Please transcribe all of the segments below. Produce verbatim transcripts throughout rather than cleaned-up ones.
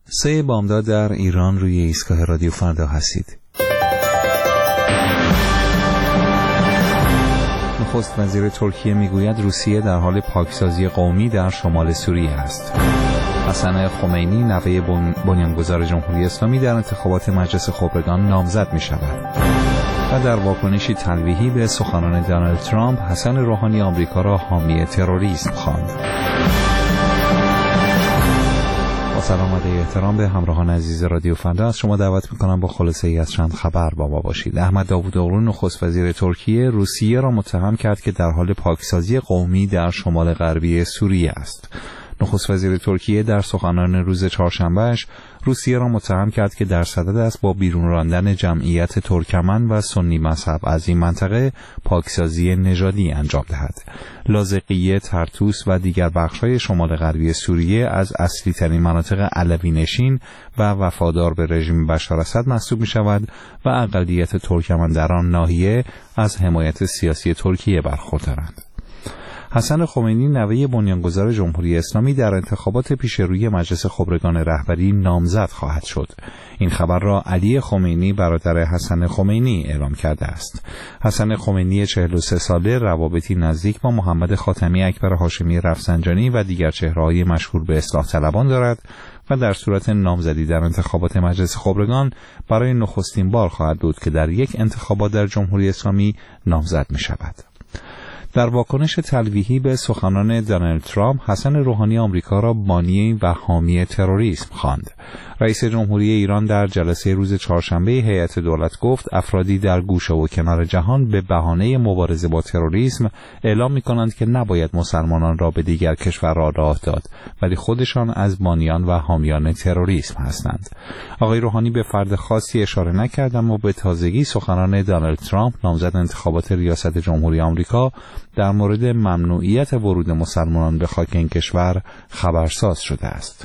سه بامداد در ایران روی ایستگاه رادیو فردا هستید. نخست وزیر ترکیه میگوید روسیه در حال پاکسازی قومی در شمال سوریه است. حسن خمینی نوه بنیانگذار جمهوری اسلامی در انتخابات مجلس خبرگان نامزد می شود. و در واکنشی تلویحی به سخنان دونالد ترامپ، حسن روحانی آمریکا را حامی تروریسم خواند. با سلام و احترام به همراهان عزیز رادیو فردا، از شما دعوت میکنم با خلاصه ای از چند خبر با ما باشید. احمد داوودوغلو نخست وزیر ترکیه روسیه را متهم کرد که در حال پاکسازی قومی در شمال غربی سوریه است. نخست وزیر ترکیه در سخنان روز چهارشنبهش روسیه را متهم کرد که در صدد است با بیرون راندن جمعیت ترکمن و سنی مذهب از این منطقه پاکسازی نژادی انجام دهد. لاذقیه، طرطوس و دیگر بخش‌های شمال غربی سوریه از اصلی ترین مناطق علوی نشین و وفادار به رژیم بشار اسد محسوب می‌شود و اقلیت ترکمن در آن ناحیه از حمایت سیاسی ترکیه برخوردارند. حسن خمینی نوه بنیانگذار جمهوری اسلامی در انتخابات پیشروی مجلس خبرگان رهبری نامزد خواهد شد. این خبر را علی خمینی برادر حسن خمینی اعلام کرده است. حسن خمینی چهل و سه ساله روابطی نزدیک با محمد خاتمی اکبر هاشمی رفسنجانی و دیگر چهره‌های مشهور به اصلاح طلبان دارد و در صورت نامزدی در انتخابات مجلس خبرگان برای نخستین بار خواهد بود که در یک انتخابات در جمهوری اسلامی نامزد می شود. در واکنش تلویحی به سخنان دونالد ترامپ، حسن روحانی آمریکا را بانی و حامی تروریسم خواند. رئیس جمهوری ایران در جلسه روز چهارشنبه هیئت دولت گفت افرادی در گوشه و کنار جهان به بهانه مبارزه با تروریسم اعلام می‌کنند که نباید مسلمانان را به دیگر کشورها راه داد، ولی خودشان از بانیان و حامیان تروریسم هستند. آقای روحانی به فرد خاصی اشاره نکرد، اما به تازگی سخنان دونالد ترامپ نامزد انتخابات ریاست جمهوری آمریکا در مورد ممنوعیت ورود مسلمانان به خاک این کشور خبرساز شده است.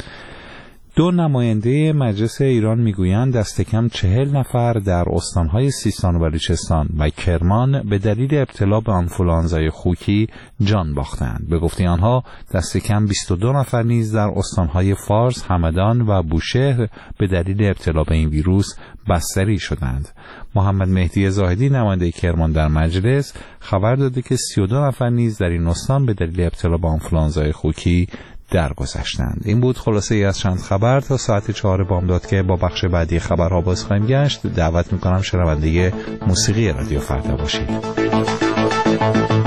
دو نماینده مجلس ایران میگویند دست کم چهل نفر در استانهای سیستان و بلوچستان و کرمان به دلیل ابتلا به آنفولانزای خوکی جان باختند. به گفته آنها دست کم بیست و دو نفر نیز در استانهای فارس، همدان و بوشهر به دلیل ابتلا به این ویروس بستری شدند. محمد مهدی زاهدی نماینده کرمان در مجلس خبر داده که سی و دو نفر نیز در این استان به دلیل ابتلا به آنفولانزای خوکی درگذشتند. این بود خلاصه ای از چند خبر. تا ساعت چهار بامداد که با بخش بعدی خبرها باز خواهیم گشت، دعوت میکنم شنونده موسیقی رادیو فردا باشید.